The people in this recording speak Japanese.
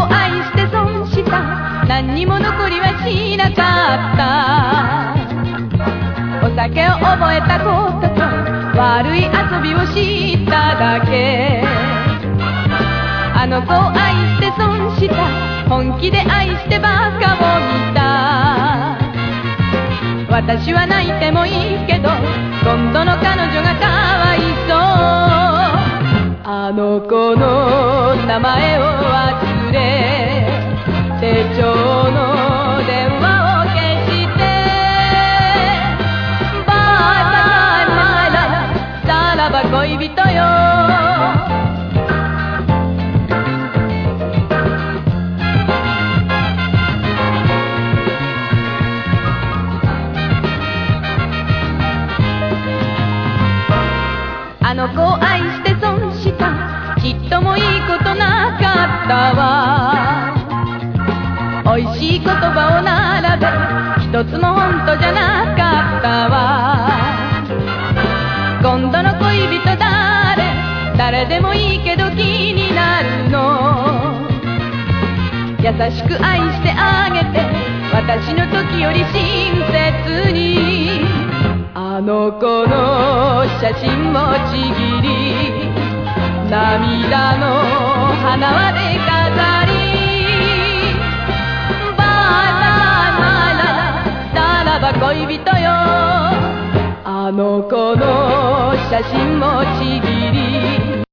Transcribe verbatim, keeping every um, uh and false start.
を愛して損した。何にも残りはしなかった。お酒を覚えたことと悪い遊びをしただけ。あの子を愛して損した。本気で愛してバカを見た。私は泣いてもいいけど今度の彼女がかわいそう。あの子の名前を忘れ手帳の電話を消してバイバイマイラブさらば恋人よ。あの子を愛して損した。ちっともいいことなかったわ。おいしい言葉を並べ一つも本当じゃなかったわ。今度の恋人誰？誰でもいいけど気になるの。優しく愛してあげて私の時より親切に。あの子の写真もちぎり涙の花輪で飾りバイバイマイラブさらば恋人よ。あの子の写真もちぎり